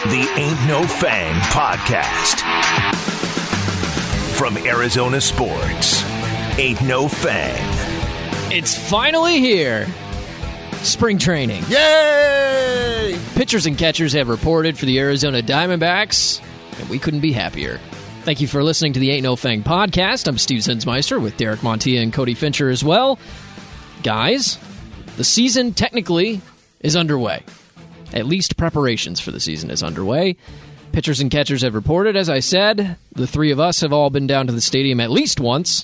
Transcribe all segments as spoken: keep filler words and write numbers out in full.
The Ain't No Fang Podcast. From Arizona Sports, Ain't No Fang. It's finally here. Spring training. Yay! Pitchers and catchers have reported for the Arizona Diamondbacks, and we couldn't be happier. Thank you for listening to the Ain't No Fang Podcast. I'm Steve Zinsmeister with Derek Montilla and Cody Fincher as well. Guys, the season technically is underway. At least preparations for the season is underway. Pitchers and catchers have reported, as I said. The three of us have all been down to the stadium at least once.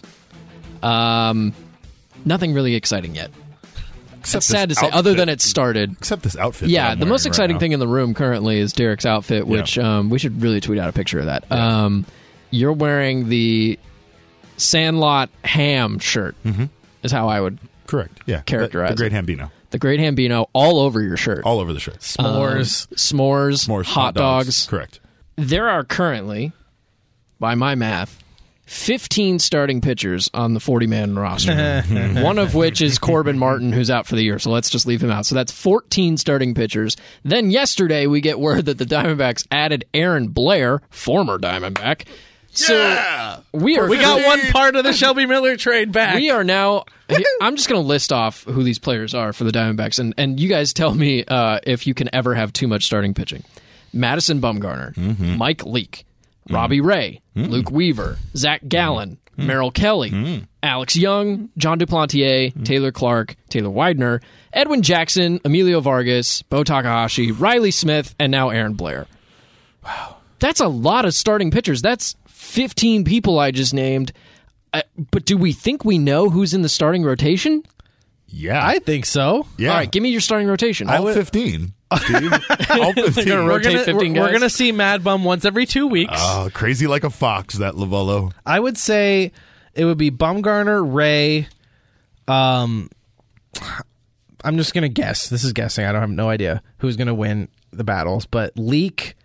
Um, nothing really exciting yet. Except it's sad to this say, outfit. other than it started. Except this outfit. Yeah, that I'm the most wearing exciting right thing in the room currently is Derek's outfit, which Yeah. um, we should really tweet out a picture of that. Yeah. Um, you're wearing the Sandlot Ham shirt, mm-hmm. is how I would Correct. Yeah. characterize the, the Great it. Hambino. The Great Hambino all over your shirt. All over the shirt. S'mores. Um, s'mores. S'mores. Hot dogs. Correct. There are currently, by my math, fifteen starting pitchers on the forty-man roster. One of which is Corbin Martin, who's out for the year, so let's just leave him out. So that's fourteen starting pitchers. Then yesterday, we get word that the Diamondbacks added Aaron Blair, former Diamondback. So yeah! we are We got one part of the Shelby Miller trade back. we are now. I'm just going to list off who these players are for the Diamondbacks, and, and you guys tell me uh, if you can ever have too much starting pitching. Madison Bumgarner, Mm-hmm. Mike Leake, Robbie Ray, Mm-hmm. Luke Weaver, Zach Gallen, mm-hmm. Merrill Kelly, mm-hmm. Alex Young, John Duplantier, mm-hmm. Taylor Clark, Taylor Widener, Edwin Jackson, Emilio Vargas, Bo Takahashi, Riley Smith, and now Aaron Blair. Wow. That's a lot of starting pitchers. That's fifteen people I just named. Uh, but do we think we know who's in the starting rotation? Yeah. I think so. yeah. All right, give me your starting rotation. All fifteen. Steve. All fifteen. Gonna We're rotate gonna, fifteen we're, we're guys? gonna see Mad Bum once every two weeks. Oh, crazy like a fox, that Lovello. I would say it would be Bumgarner, Ray. Um, I'm just gonna guess. This is guessing. I don't have no idea who's gonna win the battles, but Leake,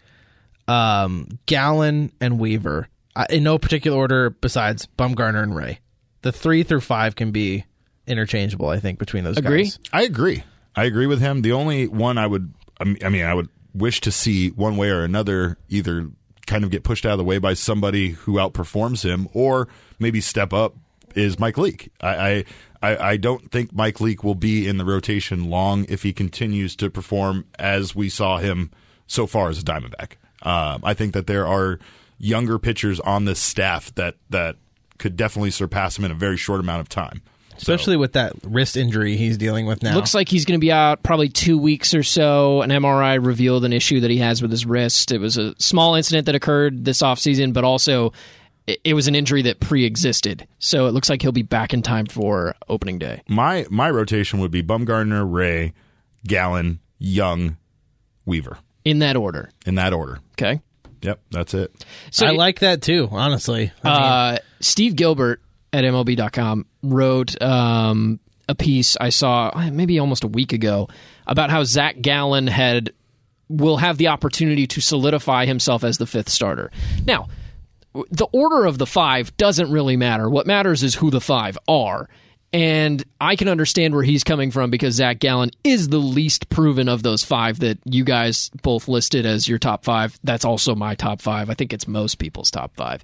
um, Gallen, and Weaver. Uh, in no particular order besides Bumgarner and Ray. The three through five can be interchangeable, I think, between those Agree? guys. I agree. I agree with him. The only one I would, I mean, I would wish to see one way or another either kind of get pushed out of the way by somebody who outperforms him or maybe step up is Mike Leake. I, I, I don't think Mike Leake will be in the rotation long if he continues to perform as we saw him so far as a Diamondback. Um, I think that there are younger pitchers on this staff that, that could definitely surpass him in a very short amount of time. Especially So- with that wrist injury he's dealing with now. Looks like he's going to be out probably two weeks or so. An M R I revealed an issue that he has with his wrist. It was a small incident that occurred this offseason, but also it, it was an injury that pre-existed. So it looks like he'll be back in time for opening day. My my rotation would be Bumgarner, Ray, Gallen, Young, Weaver, In that order. in that order. Okay? Yep, that's it. So I like that too, honestly. I mean, Uh, Steve Gilbert at M L B dot com wrote um, a piece I saw maybe almost a week ago about how Zach Gallen had will have the opportunity to solidify himself as the fifth starter. Now, the order of the five doesn't really matter. What matters is who the five are. And I can understand where he's coming from because Zach Gallen is the least proven of those five that you guys both listed as your top five. That's also my top five. I think it's most people's top five.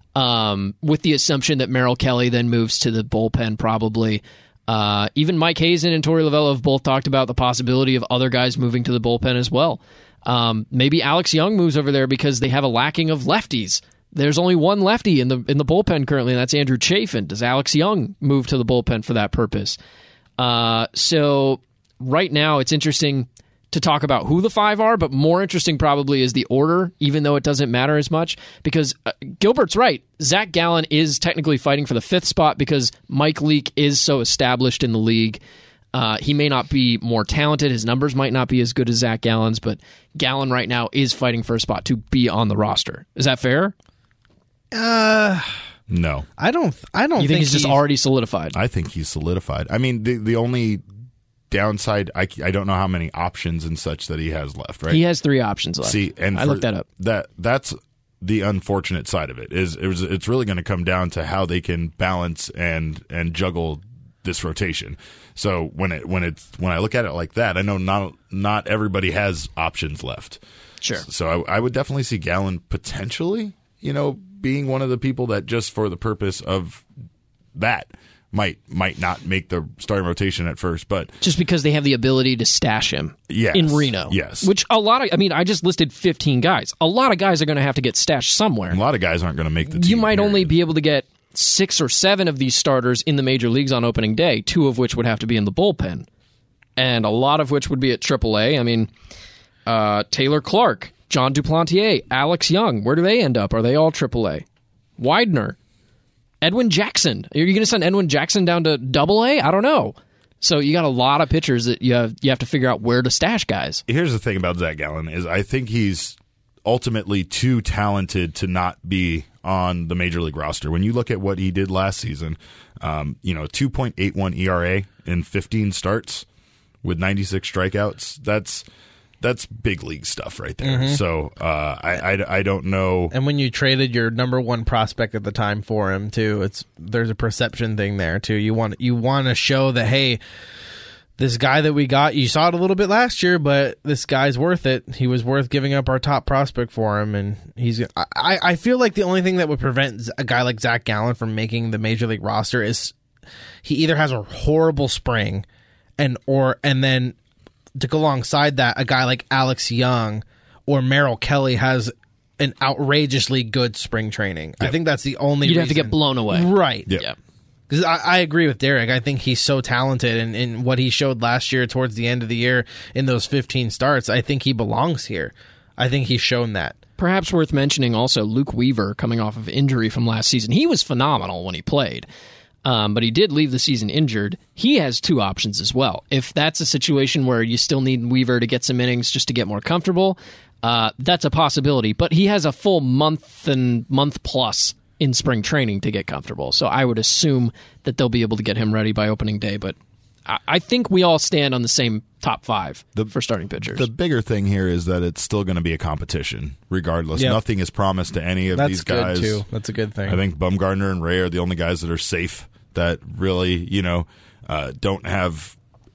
Um, with the assumption that Merrill Kelly then moves to the bullpen probably. Uh, even Mike Hazen and Torey Lovullo have both talked about the possibility of other guys moving to the bullpen as well. Um, maybe Alex Young moves over there because they have a lacking of lefties. There's only one lefty in the in the bullpen currently, and that's Andrew Chafin. Does Alex Young move to the bullpen for that purpose? Uh, so right now it's interesting to talk about who the five are, but more interesting probably is the order, even though it doesn't matter as much, because uh, Gilbert's right. Zach Gallen is technically fighting for the fifth spot because Mike Leake is so established in the league. Uh, he may not be more talented. His numbers might not be as good as Zach Gallen's, but Gallen right now is fighting for a spot to be on the roster. Is that fair? uh, No, I don't. I don't You think, he's just already solidified? I think he's solidified. I mean, the the only downside, I, I don't know how many options and such that he has left, right? He has three options left. See, and I for looked that up. That that's the unfortunate side of it. Is it was, it's really going to come down to how they can balance and and juggle this rotation. So when it when it's when I look at it like that, I know not not everybody has options left. Sure. So I, I would definitely see Gallen potentially, you know, being one of the people that just for the purpose of that might might not make the starting rotation at first, but just because they have the ability to stash him yes, in Reno. Yes. Which a lot of, I mean, I just listed fifteen guys. A lot of guys are going to have to get stashed somewhere. A lot of guys aren't going to make the team. You might period. only be able to get six or seven of these starters in the major leagues on opening day, two of which would have to be in the bullpen, and a lot of which would be at triple A. I mean, uh, Taylor Clark, John Duplantier, Alex Young, where do they end up? Are they all triple A? Widener. Edwin Jackson. Are you going to send Edwin Jackson down to double A? I don't know. So you got a lot of pitchers that you have you have to figure out where to stash guys. Here's the thing about Zach Gallen is I think he's ultimately too talented to not be on the major league roster. When you look at what he did last season, um, you know, two point eight one E R A in fifteen starts with ninety-six strikeouts. That's That's big league stuff right there. Mm-hmm. So uh, I, I, I don't know. And when you traded your number one prospect at the time for him too, it's there's a perception thing there too. You want you want to show that, hey, this guy that we got, you saw it a little bit last year, but this guy's worth it. He was worth giving up our top prospect for him, and he's. I, I feel like the only thing that would prevent a guy like Zach Gallen from making the major league roster is he either has a horrible spring, and or and then. To go alongside that, a guy like Alex Young or Merrill Kelly has an outrageously good spring training. Yep. I think that's the only You'd reason. have to get blown away. Right. Yep. Yeah. Because I, I agree with Derek. I think he's so talented, and in what he showed last year towards the end of the year in those fifteen starts, I think he belongs here. I think he's shown that. Perhaps worth mentioning also Luke Weaver coming off of injury from last season. He was phenomenal when he played. Um, but he did leave the season injured. He has two options as well. If that's a situation where you still need Weaver to get some innings just to get more comfortable, uh, that's a possibility. But he has a full month and month plus in spring training to get comfortable. So I would assume that they'll be able to get him ready by opening day. But I, I think we all stand on the same top five the, for starting pitchers. The bigger thing here is that it's still going to be a competition regardless. Yep. Nothing is promised to any of that's these guys. Good too. That's a good thing. I think Bumgarner and Ray are the only guys that are safe. That really, you know, uh, don't have,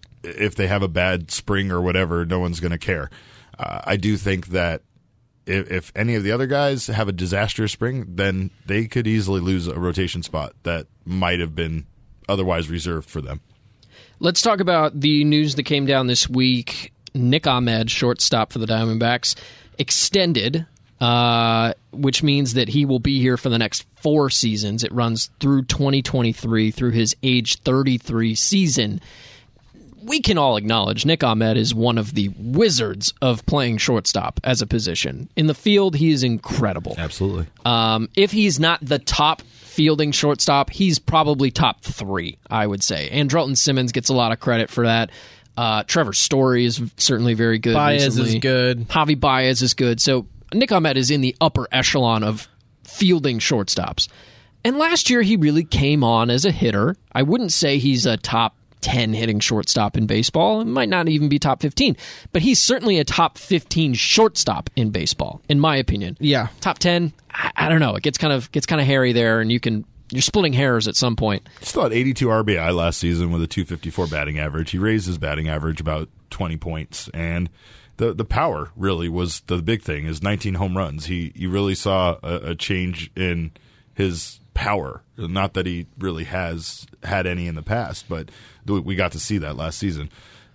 if they have a bad spring or whatever, no one's going to care. Uh, I do think that if, if any of the other guys have a disastrous spring, then they could easily lose a rotation spot that might have been otherwise reserved for them. Let's talk about the news that came down this week. Nick Ahmed, shortstop for the Diamondbacks, extended. Uh, which means that he will be here for the next four seasons. It runs through twenty twenty-three, through his age thirty-three season. We can all acknowledge Nick Ahmed is one of the wizards of playing shortstop as a position. In the field, he is incredible. Absolutely. Um, if he's not the top fielding shortstop, he's probably top three, I would say. Andrelton Simmons gets a lot of credit for that. Uh, Trevor Story is certainly very good. Baez recently. is good. Javi Baez is good. So Nick Ahmed is in the upper echelon of fielding shortstops. And last year, he really came on as a hitter. I wouldn't say he's a top ten hitting shortstop in baseball. It might not even be top fifteen. But he's certainly a top fifteen shortstop in baseball, in my opinion. Yeah. Top ten, I, I don't know. It gets kind of gets kind of hairy there, and you can... You're splitting hairs at some point. Still had eighty-two R B I last season with a two fifty-four batting average. He raised his batting average about twenty points, and the the power really was the big thing. Is nineteen home runs. He you really saw a, a change in his power. Not that he really has had any in the past, but we got to see that last season.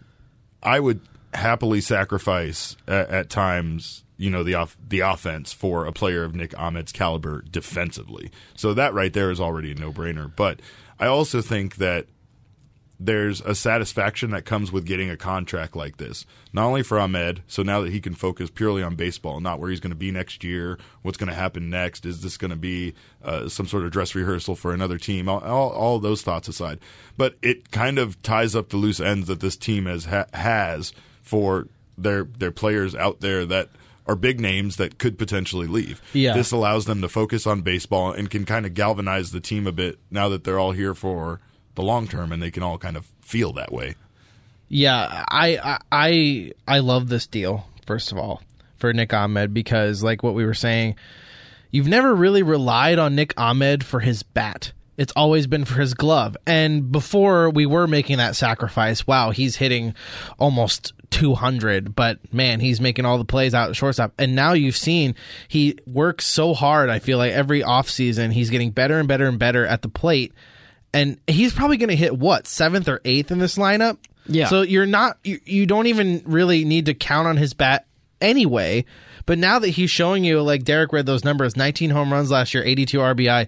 I would happily sacrifice at, at times, you know, the off, the offense for a player of Nick Ahmed's caliber defensively. So that right there is already a no-brainer. But I also think that there's a satisfaction that comes with getting a contract like this. Not only for Ahmed, so now that he can focus purely on baseball, not where he's going to be next year, what's going to happen next, is this going to be uh, some sort of dress rehearsal for another team, all, all, all those thoughts aside. But it kind of ties up the loose ends that this team has ha- has for their their players out there that are big names that could potentially leave. Yeah. This allows them to focus on baseball and can kind of galvanize the team a bit now that they're all here for the long term, and they can all kind of feel that way. Yeah, I I I love this deal, first of all, for Nick Ahmed, because like what we were saying, you've never really relied on Nick Ahmed for his bat. It's always been for his glove. And before we were making that sacrifice, wow, he's hitting almost two hundred, but man, he's making all the plays out at shortstop. And now you've seen he works so hard. I feel like every offseason he's getting better and better and better at the plate. And he's probably going to hit what, seventh or eighth in this lineup? Yeah. So you're not, you, you don't even really need to count on his bat anyway. But now that he's showing you, like Derek read those numbers, nineteen home runs last year, eighty-two R B I,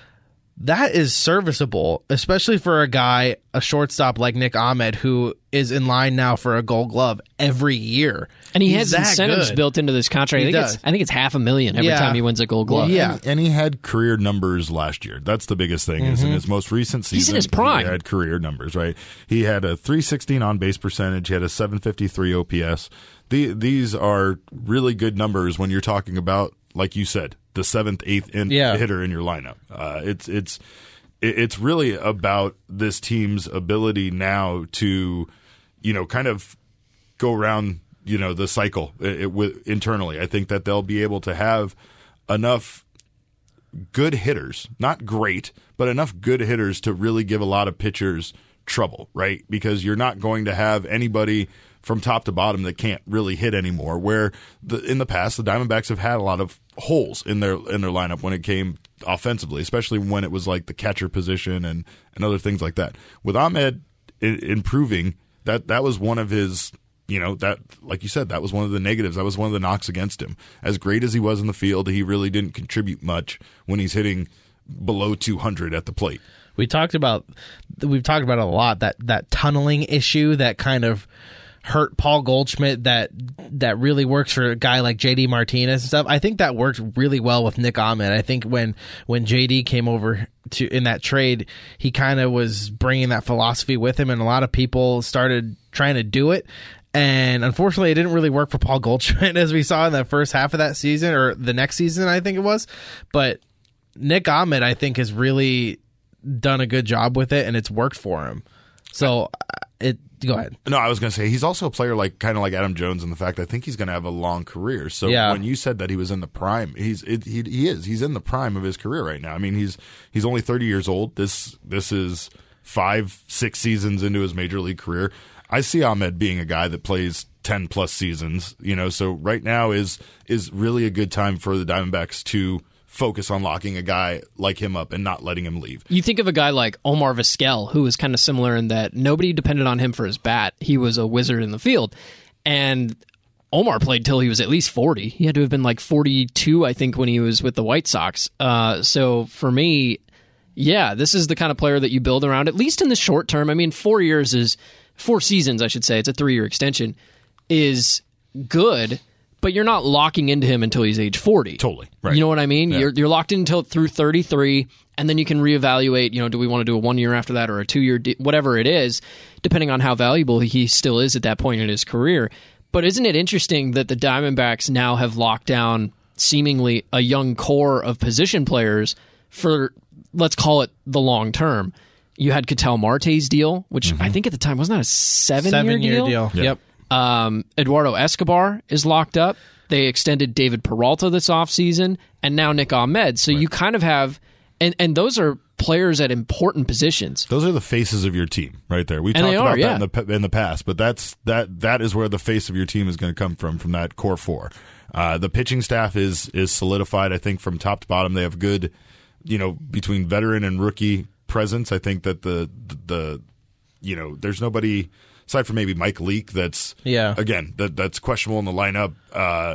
that is serviceable, especially for a guy, a shortstop like Nick Ahmed, who is in line now for a Gold Glove every year. And he He's has that incentives good. built into this contract. I He think, does. it's, I think it's half a million every Yeah. time he wins a Gold Glove. Well, yeah. And, and he had career numbers last year. That's the biggest thing. Is in his most recent season, He's in his prime. he had career numbers. Right, he had a three sixteen on base percentage. He had a seven fifty-three O P S. The, these are really good numbers when you're talking about, like you said, the seventh, eighth in, Yeah. hitter in your lineup. Uh, it's it's it- it's really about this team's ability now to, you know, kind of go around, you know, the cycle it, it, with, internally. I think that they'll be able to have enough good hitters, not great, but enough good hitters to really give a lot of pitchers trouble, right? Because you're not going to have anybody from top to bottom that can't really hit anymore. Where the, in the past, the Diamondbacks have had a lot of holes in their in their lineup when it came offensively, especially when it was like the catcher position and, and other things like that. With Ahmed I- improving, that that was one of his, you know, that, like you said, that was one of the negatives. That was one of the knocks against him. As great as he was in the field, he really didn't contribute much when he's hitting below two hundred at the plate. We talked about we've talked about it a lot, that that tunneling issue that kind of hurt Paul Goldschmidt, that that really works for a guy like J D Martinez and stuff. I think that worked really well with Nick Ahmed. I think when when J D came over to in that trade, he kind of was bringing that philosophy with him, and a lot of people started trying to do it. And unfortunately, it didn't really work for Paul Goldschmidt, as we saw in the first half of that season, or the next season, I think it was. But Nick Ahmed, I think, has really done a good job with it, and it's worked for him. So, uh, it go ahead. No, I was going to say he's also a player like kind of like Adam Jones in the fact I think he's going to have a long career. So Yeah. when you said that he was in the prime, he's it, he he is he's in the prime of his career right now. I mean, he's he's only thirty years old. This this is five six seasons into his major league career. I see Ahmed being a guy that plays ten plus seasons. You know, so right now is is really a good time for the Diamondbacks to focus on locking a guy like him up and not letting him leave. You think of a guy like Omar Vizquel, who was kind of similar in that nobody depended on him for his bat. He was a wizard in the field. And Omar played till he was at least forty. He had to have been like forty-two, I think, when he was with the White Sox. Uh, so for me, yeah, this is the kind of player that you build around, at least in the short term. I mean, four years is, four seasons, I should say, it's a three-year extension, is good, but you're not locking into him until he's age forty. Totally. Right. You know what I mean? Yeah. You're you're locked in until through thirty-three, and then you can reevaluate, you know, do we want to do a one year after that or a two year, de- whatever it is, depending on how valuable he still is at that point in his career. But isn't it interesting that the Diamondbacks now have locked down seemingly a young core of position players for, let's call it, the long term? You had Ketel Marte's deal, which I think at the time, wasn't that a seven-year Seven-year deal? deal. Yeah. Yep. Um, Eduardo Escobar is locked up. They extended David Peralta this offseason, and now Nick Ahmed. So you kind of have, and, and those are players at important positions. Those are the faces of your team right there. We And talked they about are, yeah. that in the pa- in the past, but that's that that is where the face of your team is going to come from from that core four. Uh, the pitching staff is is solidified. I think from top to bottom, they have good, you know, between veteran and rookie presence. I think that the the, the you know, there's nobody aside from maybe Mike Leake that's Yeah. again that that's questionable in the lineup. Uh,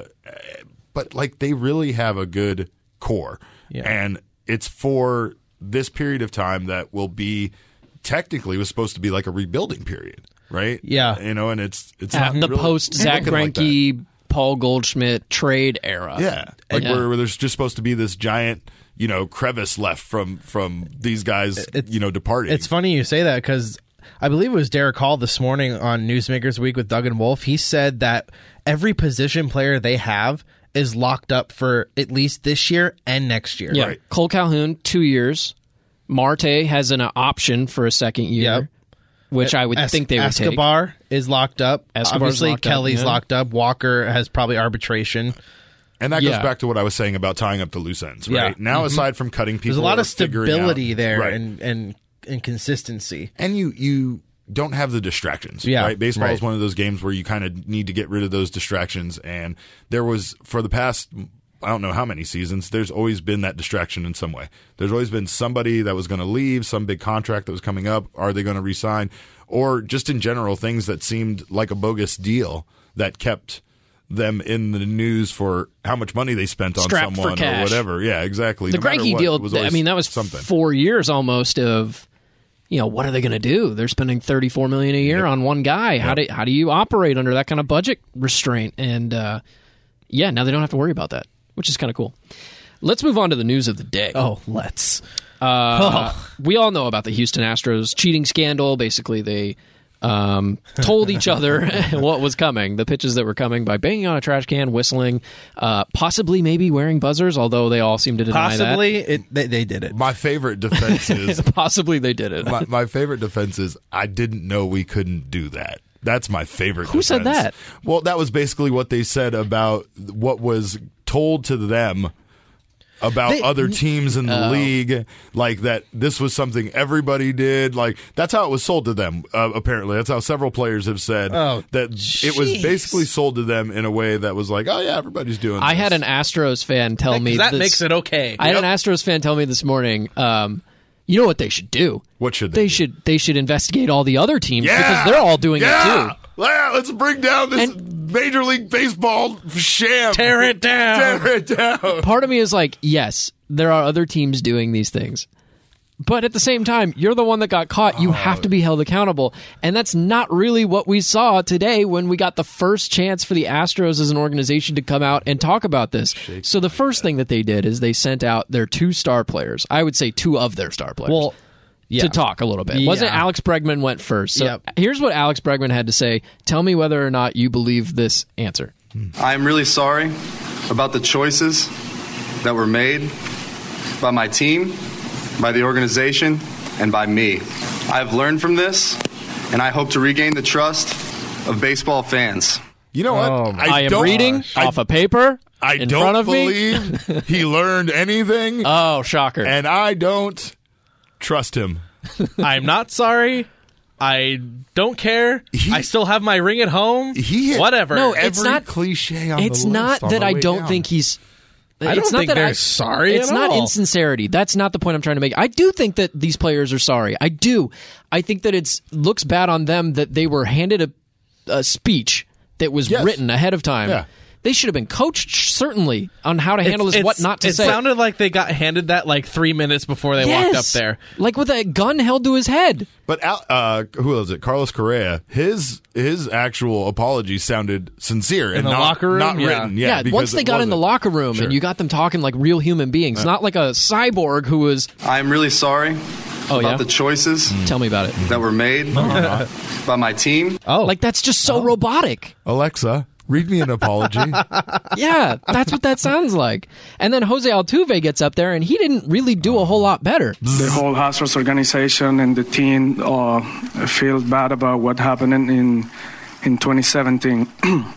but like they really have a good core, Yeah. and it's for this period of time that will be technically was supposed to be like a rebuilding period, right? Yeah. you know, and it's it's At not the really post Zach looking like that. Greinke, Paul Goldschmidt trade era. Yeah, like Yeah. Where, where there's just supposed to be this giant, you know, crevice left from from these guys, It- you know, departing. It's funny you say that because I believe it was Derek Hall this morning on Newsmakers Week with Doug and Wolf. He said that every position player they have is locked up for at least this year and next year. Yeah. Right. Cole Calhoun, two years. Marte has an option for a second year, Yep. which I would Es- think they would take. Escobar is locked up. Escobar's Obviously, locked up, Kelly's yeah. locked up. Walker has probably arbitration. And that Yeah. goes back to what I was saying about tying up the loose ends, right? Yeah. Now, aside from cutting people, There's a lot or of figuring stability out- there right. and, and and consistency. and you you don't have the distractions. Yeah, right. Baseball is right. one of those games where you kind of need to get rid of those distractions. And there was for the past, I don't know how many seasons, there's always been that distraction in some way. There's always been somebody that was going to leave, some big contract that was coming up. Are they going to resign? Or just in general, things that seemed like a bogus deal that kept them in the news for how much money they spent on Strapped for someone or cash. whatever. Yeah, exactly. The No matter Greinke what, deal, it was I always mean, that was something. four years almost of, you know, what are they going to do? They're spending thirty-four million dollars a year Yep. on one guy. How Yep. do how do you operate under that kind of budget restraint? And uh, yeah, now they don't have to worry about that, which is kind of cool. Let's move on to the news of the day. Oh, let's. Uh, We all know about the Houston Astros cheating scandal. Basically, they um, told each other what was coming, the pitches that were coming, by banging on a trash can, whistling, uh, possibly maybe wearing buzzers, although they all seem to deny Possibly it, they, they did it. My favorite defense is that. Possibly they did it. my, my favorite defense is I didn't know we couldn't do that. That's my favorite. Who said defense. that? Well, that was basically what they said about what was told to them about They- other teams in the Oh. league, like that this was something everybody did. Like that's how it was sold to them. Uh, apparently, that's how several players have said Oh, that it was jeez. basically sold to them in a way that was like, oh yeah, everybody's doing. I this. had an Astros fan tell me that this- makes it okay. I had Yep. an Astros fan tell me this morning. Um, you know what they should do? What should they they do? should they should investigate all the other teams Yeah! because they're all doing yeah! it too. Yeah, let's bring down this And- Major League Baseball sham. Tear it down. Tear it down. Part of me is like, yes, there are other teams doing these things. But at the same time, you're the one that got caught. You have to be held accountable. And that's not really what we saw today when we got the first chance for the Astros as an organization to come out and talk about this. So the first thing that they did is they sent out their two star players. I would say two of their star players. Well, yeah. To talk a little bit. Yeah. Wasn't Alex Bregman went first? So Yep. here's what Alex Bregman had to say. Tell me whether or not you believe this answer. I am really sorry about the choices that were made by my team, by the organization, and by me. I have learned from this, and I hope to regain the trust of baseball fans. You know what? Oh, my- I, am don't- reading I, off a paper I in don't front of me. believe he learned anything, Oh, shocker. and I don't trust him. I'm not sorry. I don't care. He- I still have my ring at home. He hit Whatever. No, Every it's not cliche on It's the not list on that the I way don't down. think he's. I it's don't not think that they're I- sorry It's at not all. insincerity. That's not the point I'm trying to make. I do think that these players are sorry. I do. I think that it's looks bad on them that they were handed a, a speech that was Yes. written ahead of time. Yeah. They should have been coached certainly on how to handle this, It's- what not to it say. sounded like they got handed that like three minutes before they walked up Yes. there. like with a gun held to his head. But Al- uh, who was it? Carlos Correa. His his actual apology sounded sincere and the not, locker room? not Yeah. written. Yeah, Yeah, because once they it got in the wasn't. locker room Sure. and you got them talking like real human beings, not like a cyborg who was. I am really sorry Oh about yeah, the choices tell me about it. that were made by my team. Oh, Like that's just so robotic. Alexa, read me an apology. Yeah, that's what that sounds like. And then Jose Altuve gets up there and he didn't really do a whole lot better. The whole Astros organization and the team uh, feel bad about what happened in in, in twenty seventeen.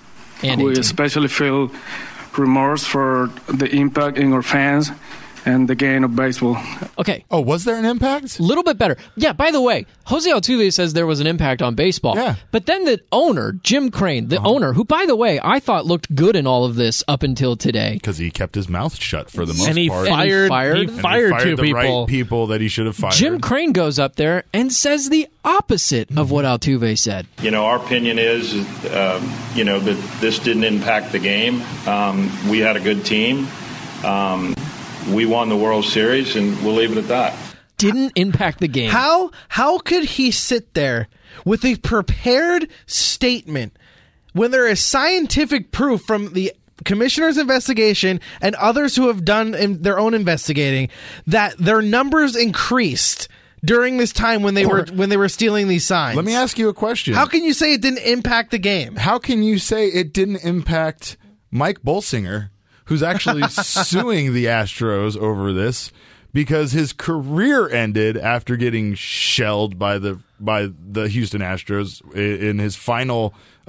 And We eighteen. especially feel remorse for the impact in our fans and the game of baseball. Okay, Oh, was there an impact? a little bit better. Yeah, by the way, Jose Altuve says there was an impact on baseball. Yeah. But then the owner, Jim Crane, the owner, who, by the way, I thought looked good in all of this up until today. Because he kept his mouth shut for the most and he part. fired. fired- He And And he fired, fired two the people. right people that he should have fired. Jim Crane goes up there and says the opposite of what Altuve said. You know, our opinion is, um, you know, that this didn't impact the game. Um, we had a good team. Um, we won the World Series, and we'll leave it at that. Didn't impact the game. How how could he sit there with a prepared statement when there is scientific proof from the commissioner's investigation and others who have done in their own investigating that their numbers increased during this time when they were when they were stealing these signs? Let me ask you a question. How can you say it didn't impact the game? How can you say it didn't impact Mike Bolsinger, who's actually suing the Astros over this because his career ended after getting shelled by the by the Houston Astros i- in his final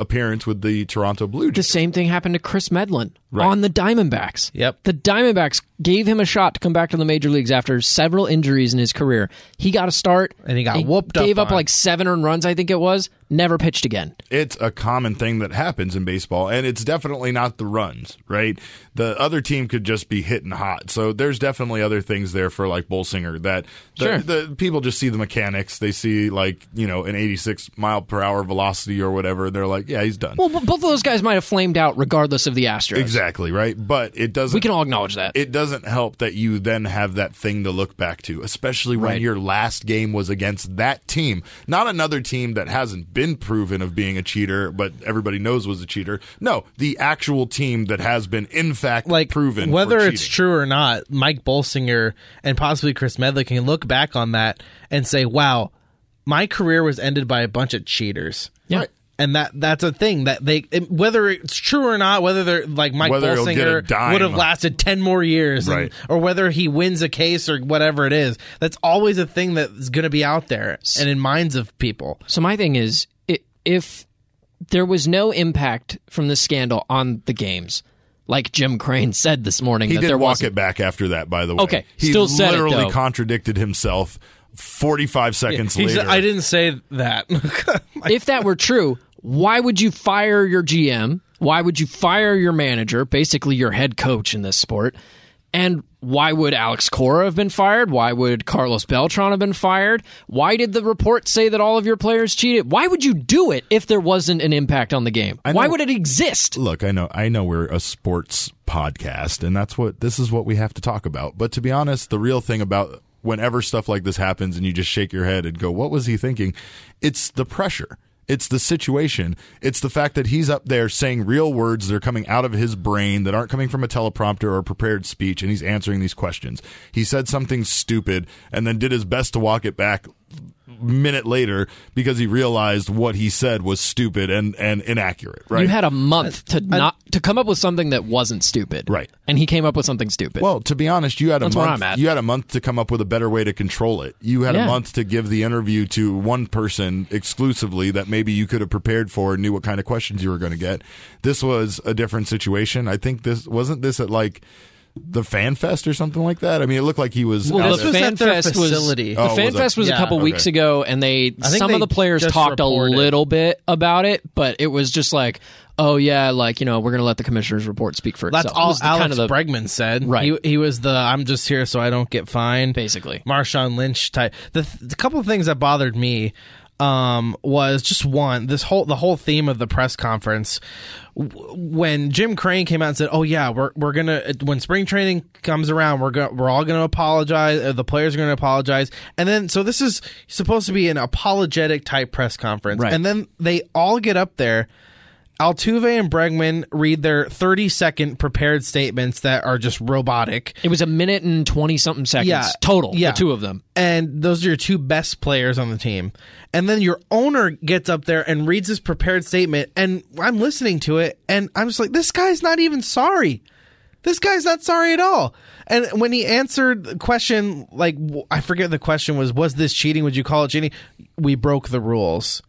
appearance with the Toronto Blue Jays. The same thing happened to Chris Medlin Right. on the Diamondbacks. Yep. The Diamondbacks gave him a shot to come back to the major leagues after several injuries in his career. He got a start. And he got whooped up Gave up on. like seven earned runs, I think it was. Never pitched again. It's a common thing that happens in baseball, and it's definitely not the runs, right? The other team could just be hitting hot. So there's definitely other things there for like Bolsinger that the, Sure. the people just see the mechanics. They see like, you know, an eighty-six mile per hour velocity or whatever. They're like, yeah, he's done. Well, b- both of those guys might have flamed out regardless of the Astros. Exactly, right? But it doesn't. We can all acknowledge that. It doesn't help that you then have that thing to look back to, especially when Right. your last game was against that team, not another team that hasn't been proven of being a cheater, but everybody knows was a cheater. No, the actual team that has been, in fact, like proven. whether for it's cheating. true or not, Mike Bolsinger and possibly Chris Medley can look back on that and say, wow, my career was ended by a bunch of cheaters. Yeah. Right. And that that's a thing that they, it, whether it's true or not, whether they're like Mike Whether he'll get a Bolsinger dime. would have lasted ten more years, and- Right. or whether he wins a case or whatever it is, that's always a thing that's going to be out there and in minds of people. So my thing is, i- if there was no impact from the scandal on the games, like Jim Crane said this morning, He that did there walk wasn't. it back after that, by the way. Okay, he still said it, literally though. contradicted himself forty-five seconds He later. said, I didn't say that. If that were true, why would you fire your G M? Why would you fire your manager, basically your head coach in this sport? And why would Alex Cora have been fired? Why would Carlos Beltran have been fired? Why did the report say that all of your players cheated? Why would you do it if there wasn't an impact on the game? I Why know- would it exist? Look, I know I know we're a sports podcast, and that's what this is what we have to talk about. But to be honest, the real thing about whenever stuff like this happens and you just shake your head and go, what was he thinking? It's the pressure. It's the situation. It's the fact that he's up there saying real words that are coming out of his brain that aren't coming from a teleprompter or a prepared speech, and he's answering these questions. He said something stupid and then did his best to walk it back minute later because he realized what he said was stupid and, and inaccurate, right? You had a month to not to come up with something that wasn't stupid. Right. And he came up with something stupid. Well, to be honest, you had a That's where month. I'm at. You had a month to come up with a better way to control it. You had Yeah. a month to give the interview to one person exclusively that maybe you could have prepared for and knew what kind of questions you were going to get. This was a different situation. I think this wasn't this at like the Fan Fest or something like that. I mean, it looked like he was. Well, out this the there. was Fan at their Fest was facility. the Oh, Fan was it? Fest was a Yeah. couple Okay. weeks ago, and they think some they of the players just talked reported. a little bit about it, but it was just like, oh yeah, like you know, we're gonna let the commissioner's report speak for itself. That's It all was the- Alex kind of the, Bregman said. Right. He, he was the I'm just here so I don't get fined. Basically. Marshawn Lynch type. The, the couple of things that bothered me um, was just one, this whole the whole theme of the press conference. W- When Jim Crane came out and said, "Oh yeah, we're we're gonna when spring training comes around, we're go- we're all gonna apologize. Uh, the players are gonna apologize." And then so this is supposed to be an apologetic type press conference, Right. and then they all get up there. Altuve and Bregman read their thirty second prepared statements that are just robotic. It was a minute and twenty something seconds Yeah. total. Yeah. The two of them. And those are your two best players on the team. And then your owner gets up there and reads his prepared statement, and I'm listening to it, and I'm just like, this guy's not even sorry. This guy's not sorry at all. And when he answered the question, like, w- I forget the question was, was this cheating? Would you call it cheating? We broke the rules.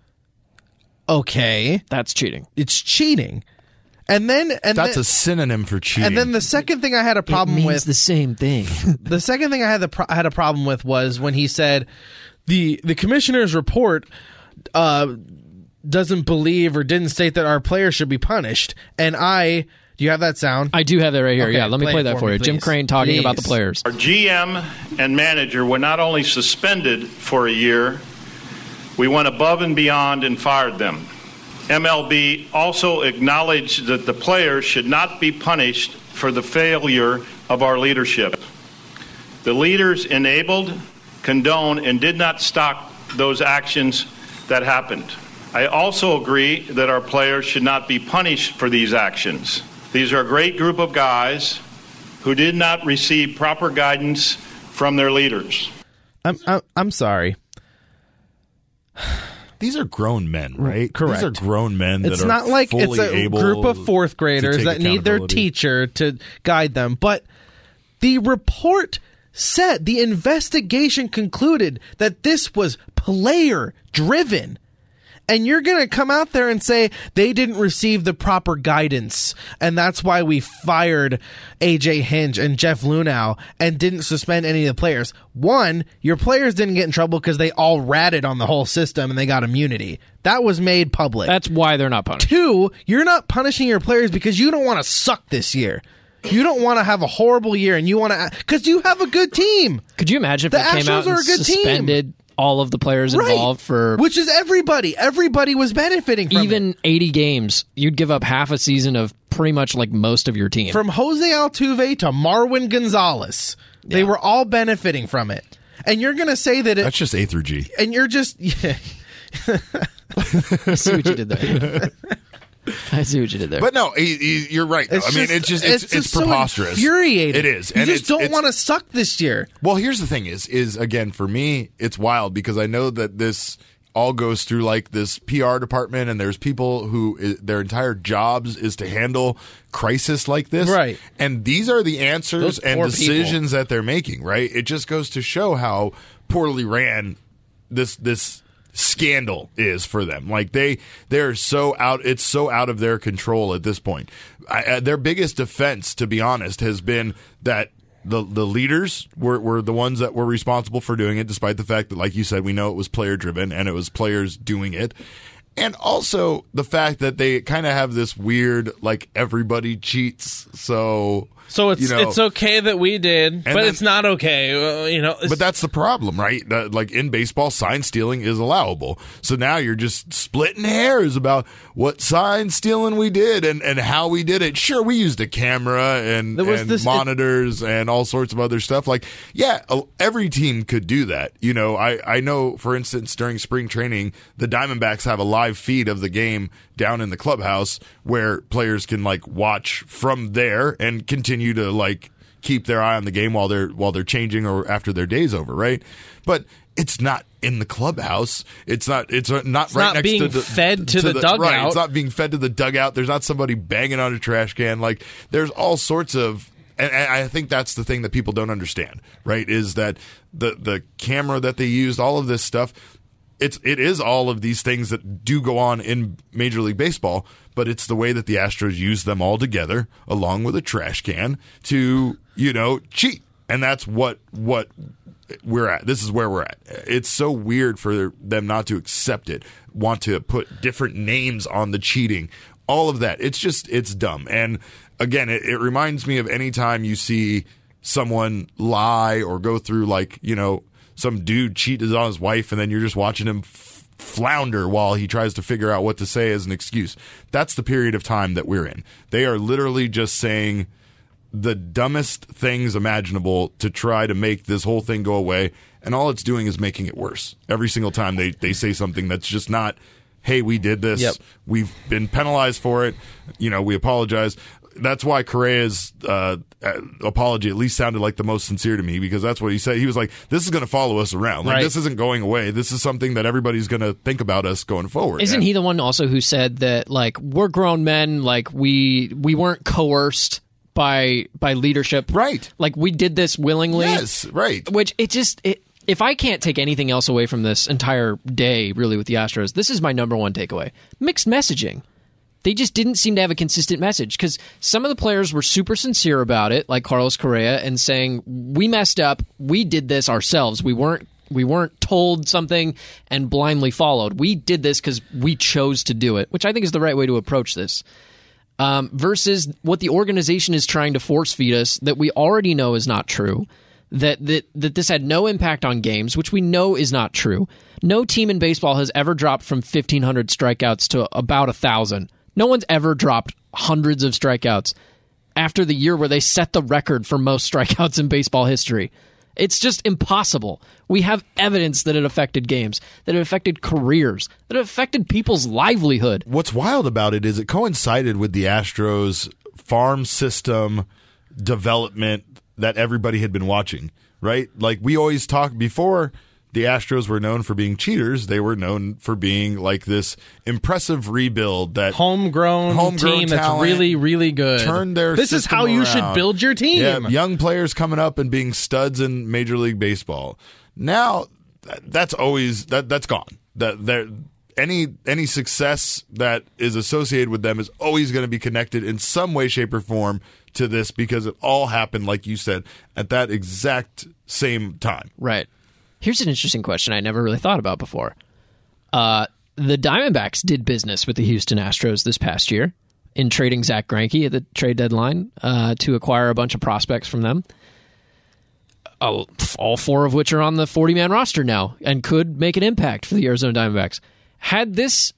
Okay. That's cheating. It's cheating. And then, and That's then, a synonym for cheating. and then the second thing I had a problem it means with the same thing. the second thing I had the pro- I had a problem with was when he said the the commissioner's report uh, doesn't believe or didn't state that our players should be punished. And I, do you have that sound? I do have that right here. Okay, yeah, let me play play it that for for me, you. Jim please. Crane talking about the Please. players. Our G M and manager were not only suspended for a year, we went above and beyond and fired them. M L B also acknowledged that the players should not be punished for the failure of our leadership. The leaders enabled, condoned, and did not stop those actions that happened. I also agree that our players should not be punished for these actions. These are a great group of guys who did not receive proper guidance from their leaders. I'm I'm, I'm sorry. These are grown men, right? Correct. These are grown men. It's that are not like fully it's a able group of fourth to graders take that need their accountability. teacher to guide them. But the report said, the investigation concluded that this was player driven. And you're going to come out there and say they didn't receive the proper guidance, and that's why we fired A J Hinch and Jeff Lunau and didn't suspend any of the players. One, your players didn't get in trouble because they all ratted on the whole system and they got immunity. That was made public. That's why they're not punished. Two, you're not punishing your players because you don't want to suck this year. You don't want to have a horrible year, and you want to because you have a good team. Could you imagine if the they came Astros out and are a good suspended team. all of the players involved right. for which is everybody. Everybody was benefiting from even it. eighty games? You'd give up half a season of pretty much like most of your team. From Jose Altuve to Marwin Gonzalez, yeah. they were all benefiting from it. And you're going to say that it, that's just A through G. And you're just yeah. I see what you did there. I see what you did there. But no, he, he, you're right. It's I mean, just, it's just it's, it's, it's just preposterous. So infuriating. It is. You and just it's, don't it's, want to suck this year. Well, here's the thing: is is again for me, it's wild because I know that this all goes through like this P R department, and there's people who is, their entire jobs is to handle crisis like this, right? And these are the answers Those and poor decisions people. that they're making, right? It just goes to show how poorly ran this this. scandal is for them. Like they they're so out it's so out of their control at this point. I, uh, their biggest defense, to be honest, has been that the the leaders were, were the ones that were responsible for doing it, despite the fact that, like you said, we know it was player driven and it was players doing it. And also the fact that they kind of have this weird, like, everybody cheats, so So it's you know, it's okay that we did, but then, it's not okay. Uh, you know, but that's the problem, right? That, like in baseball, sign stealing is allowable. So now you're just splitting hairs about what sign stealing we did and, and how we did it. Sure, we used a camera and, There was and this- monitors it, and all sorts of other stuff. Like, yeah, every team could do that. You know, I, I know, for instance, during spring training, the Diamondbacks have a live feed of the game down in the clubhouse where players can like watch from there and continue to like keep their eye on the game while they're while they're changing or after their day's over, right? But it's not in the clubhouse. It's not. It's not It's right not next being to the fed to the Right, dugout. it's not being fed to the dugout. There's not somebody banging on a trash can. Like there's all sorts of. And, and I think that's the thing that people don't understand, right? Is that the the camera that they used, all of this stuff. It's it is all of these things that do go on in Major League Baseball, but it's the way that the Astros use them all together, along with a trash can, to you know cheat, and that's what what we're at. This is where we're at. It's so weird for them not to accept it, want to put different names on the cheating, all of that. It's just it's dumb. And again, it, it reminds me of any time you see someone lie or go through like you know. Some dude cheated on his wife, and then you're just watching him f- flounder while he tries to figure out what to say as an excuse. That's the period of time that we're in. They are literally just saying the dumbest things imaginable to try to make this whole thing go away, and all it's doing is making it worse. Every single time they, they say something that's just not, hey, we did this. Yep. We've been penalized for it. You know, we apologize. That's why Correa's uh, apology at least sounded like the most sincere to me, because that's what he said. He was like, this is going to follow us around. Like, right. This isn't going away. This is something that everybody's going to think about us going forward. Isn't and, he the one also who said that, like, we're grown men, like, we we weren't coerced by by leadership? Right. Like, we did this willingly? Yes, right. Which, it just... It, if I can't take anything else away from this entire day, really, with the Astros, this is my number one takeaway. Mixed messaging. They just didn't seem to have a consistent message, because some of the players were super sincere about it, like Carlos Correa, and saying, we messed up, we did this ourselves. We weren't we weren't told something and blindly followed. We did this because we chose to do it, which I think is the right way to approach this. Um, versus what the organization is trying to force feed us that we already know is not true, that, that, that this had no impact on games, which we know is not true. No team in baseball has ever dropped from fifteen hundred strikeouts to about one thousand. No one's ever dropped hundreds of strikeouts after the year where they set the record for most strikeouts in baseball history. It's just impossible. We have evidence that it affected games, that it affected careers, that it affected people's livelihood. What's wild about it is it coincided with the Astros farm system development that everybody had been watching, right? Like we always talk before. The Astros were known for being cheaters. They were known for being like this impressive rebuild that homegrown, homegrown team that's really, really good. Turned their this is how you around. should build your team. Yeah, young players coming up and being studs in Major League Baseball. Now, that's always that that's gone. That there any any success that is associated with them is always going to be connected in some way, shape, or form to this because it all happened, like you said, at that exact same time. Right. Here's an interesting question I never really thought about before. Uh, the Diamondbacks did business with the Houston Astros this past year in trading Zach Greinke at the trade deadline uh, to acquire a bunch of prospects from them. Oh, all four of which are on the forty-man roster now and could make an impact for the Arizona Diamondbacks. Had this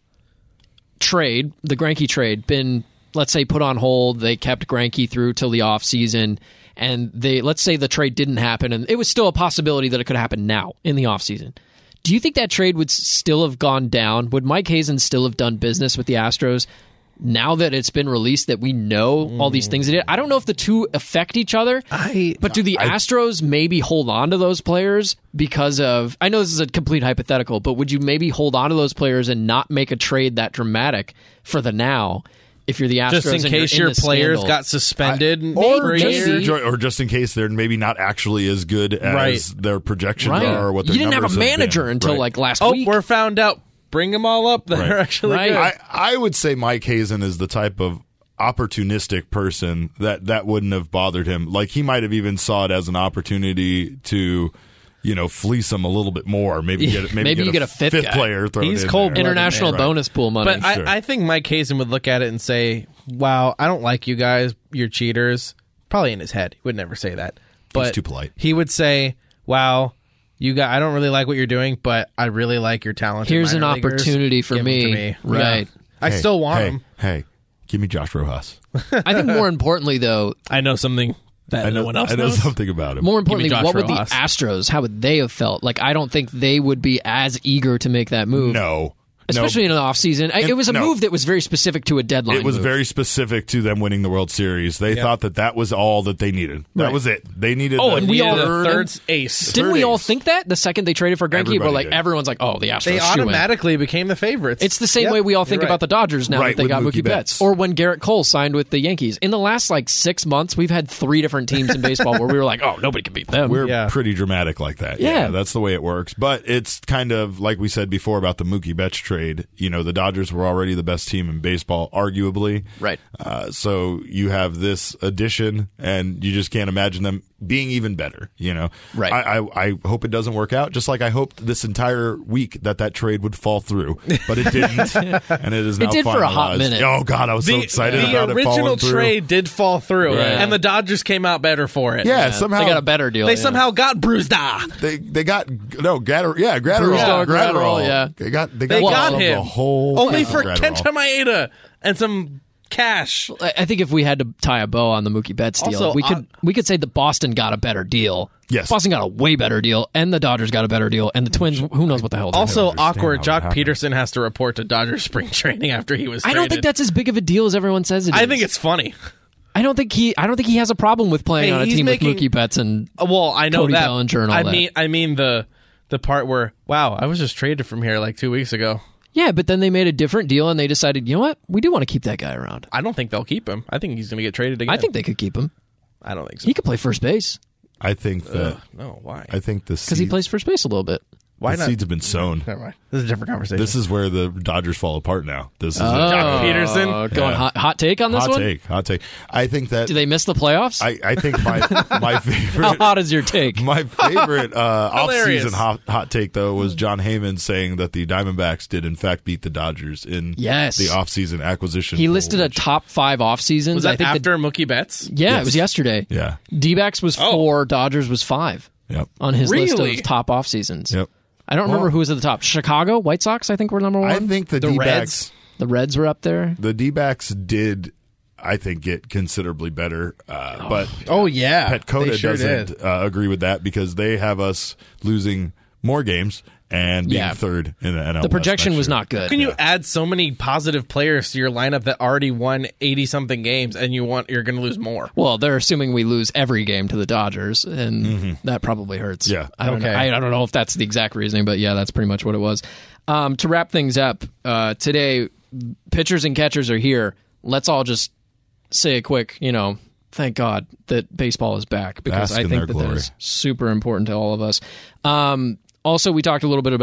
trade, the Greinke trade, been, let's say, put on hold, they kept Greinke through till the offseason, and they let's say the trade didn't happen, and it was still a possibility that it could happen now in the offseason. Do you think that trade would still have gone down? Would Mike Hazen still have done business with the Astros now that it's been released that we know all these things? It, I don't know if the two affect each other, I, but do the I, Astros maybe hold on to those players because of... I know this is a complete hypothetical, but would you maybe hold on to those players and not make a trade that dramatic for the now if you're the Astros? Just in and case you're your in the players scandal? got suspended I, or, for a just, year? or just in case they're maybe not actually as good as Right. their projections Right. are or what their You didn't have a numbers been. manager until Right. like last Oh, week. we're found out. Bring them all up. They're Right. actually Right. good. I, I would say Mike Hazen is the type of opportunistic person that that wouldn't have bothered him. Like he might have even saw it as an opportunity to, you know, fleece him a little bit more. Maybe get maybe, Maybe get you a get a fifth guy. player. Thrown He's in cold-blooded, there. International Right. bonus pool money. But Sure. I, I think Mike Hazen would look at it and say, wow, I don't like you guys. You're cheaters. Probably in his head. He would never say that. But too polite. He would say, wow, you got. I don't really like what you're doing, but I really like your talent. Here's an opportunity for Give 'em me. to me. Right. Yeah. I Hey, still want hey, him. Hey, give me Josh Rojas. I think more importantly, though, I know something that I know, no one else I know knows. something about him. more importantly, Josh what would Rojas. the Astros, how would they have felt? Like, I don't think they would be as eager to make that move. No. Especially no. in an offseason. I- It was a no. move that was very specific to a deadline. It was move. very specific to them winning the World Series. They thought that that was all that they needed. That Right. was it. They needed. Oh, the and we all- The third, third ace. Didn't we third all ace. think that the second they traded for Greinke? Everybody We're like, did. everyone's like, oh, the Astros. They shoo-in. automatically became the favorites. It's the same Yep, way we all think you're about the right. Dodgers now Right, that they with got Mookie Mookie Betts. Betts. Or when Garrett Cole signed with the Yankees. In the last like six months, we've had three different teams in baseball where we were like, oh, nobody can beat them. We're Yeah. pretty dramatic like that. Yeah. That's the way it works. But it's kind of like we said before about the Mookie Betts trade. You know, the Dodgers were already the best team in baseball, arguably. Right. Uh, so you have this addition, and you just can't imagine them being even better. You know. Right. I, I, I hope it doesn't work out. Just like I hoped this entire week that that trade would fall through, but it didn't, and it is now It did for a hot finalized. minute. Oh God, I was so The, excited the about it original falling through. trade did fall through, Right. and the Dodgers came out better for it. Yeah, somehow They got a better deal. They yeah. somehow got bruised. Ah. They they got no Gratter, yeah Gratterall, Brusdar, Gratterall, Gratterall, yeah. They got they They got, got the him whole only thing for of Gratterall. Kenta Maeda and some cash. I I think if we had to tie a bow on the Mookie Betts deal, Also, we uh, could we could say that Boston got a better deal. Yes. Boston got a way better deal, and the Dodgers got a better deal, and the Twins, who knows what the hell they're Also, understand how awkward. it Jock happened. Peterson has to report to Dodgers spring training after he was. I Traded. don't think that's as big of a deal as everyone says it is. I think it's funny. I don't think he. I don't think he has a problem with playing Hey, on a he's team making- with Mookie Betts and. Uh, Well, I know Cody that. Bellinger and all I that. mean, I mean the the part where wow, I was just traded from here like two weeks ago. Yeah, but then they made a different deal and they decided, you know what, we do want to keep that guy around. I don't think they'll keep him. I think he's going to get traded again. I think they could keep him. I don't think so. He could play first base I think that Ugh, no, why? I think the because he seed, plays first base a little bit. Why the not? seeds have been sown. Never mind. This is a different conversation. This is where the Dodgers fall apart now. This is Oh, a Jock Peterson. going Yeah. hot, hot take on this hot one. take. Hot take. I think that Do they miss the playoffs? I, I think my my How favorite hot is your take? my favorite uh, Hilarious. offseason hot, hot take though was John Heyman saying that the Diamondbacks did in fact beat the Dodgers in Yes. the offseason acquisition. He pool, listed a which- top five off seasons. was I that think after Mookie Betts? The, yeah, Yes. it was yesterday. Yeah. D-backs was Oh. four, Dodgers was five Yep. on his list Really? of top off seasons. Yep. I don't remember Well- who was at the top. Chicago White Sox, I think, were number one. I think the, The D-backs Reds. the Reds were up there. the D-backs did I think get considerably better, uh, but Oh yeah, Pet Coda They sure doesn't did. uh, agree with that because they have us losing more games and being Yeah. third in the N L. The West projection next was year. not good. How can you add so many positive players to your lineup that already won eighty something games, and you want you're going to lose more? Well, they're assuming we lose every game to the Dodgers, and that probably hurts. Yeah. I don't Okay. know. I, I don't know if that's the exact reasoning, but yeah, that's pretty much what it was. Um, to wrap things up, uh, today, pitchers and catchers are here. Let's all just say a quick, you know, thank God that baseball is back because Bask I in think their that that glory. is super important to all of us. Um, also, we talked a little bit about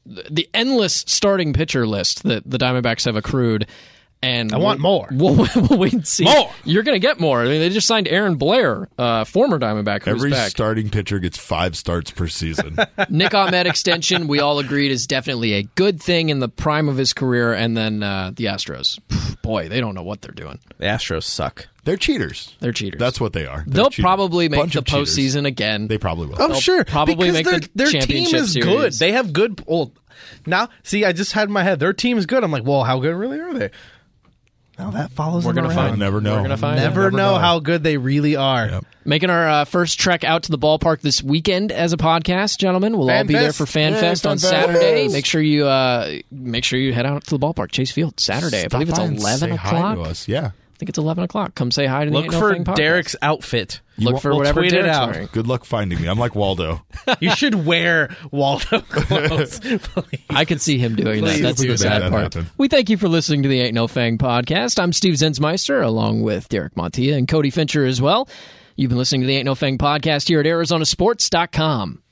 the endless starting pitcher list that the Diamondbacks have accrued. And I want more. We'll, we'll wait and see. More. You're going to get more. I mean, they just signed Aaron Blair, uh, former Diamondback, who's Every back. starting pitcher gets five starts per season. Nick Ahmed extension, we all agreed, is definitely a good thing in the prime of his career. And then uh, the Astros. Boy, they don't know what they're doing. The Astros suck. They're cheaters. They're cheaters. That's what they are. They're They'll cheaters. probably make Bunch the of cheaters. postseason again. They probably will. Oh, They'll sure. probably because make their, the their championship team is series. good. They have good. Well, now, see, I just had in my head, their team is good. I'm like, well, how good really are they? Now that follows We're them gonna around. find. Never know. We're gonna find. Never, out. know, know. how good they really are. Yep. Making our uh, first trek out to the ballpark this weekend as a podcast, gentlemen. We'll all Fan be there Fest. for Fan Yay, Fest Fan on Fest. Saturday. Make sure you uh, make sure you head out to the ballpark, Chase Field, Saturday. I Stop believe it's by and eleven say hi o'clock. to us. Yeah. I think it's eleven o'clock. Come say hi to the Look Ain't No for Thing podcast. Derek's outfit. Look wa- for we'll whatever tweet it Derek's out. wearing. Good luck finding me. I'm like Waldo. You should wear Waldo clothes. Please. I could see him doing that. Please That's do the that. sad That part. happen. We thank you for listening to the Ain't No Fang podcast. I'm Steve Zinsmeister, along with Derek Montilla and Cody Fincher as well. You've been listening to the Ain't No Fang podcast here at Arizona Sports dot com.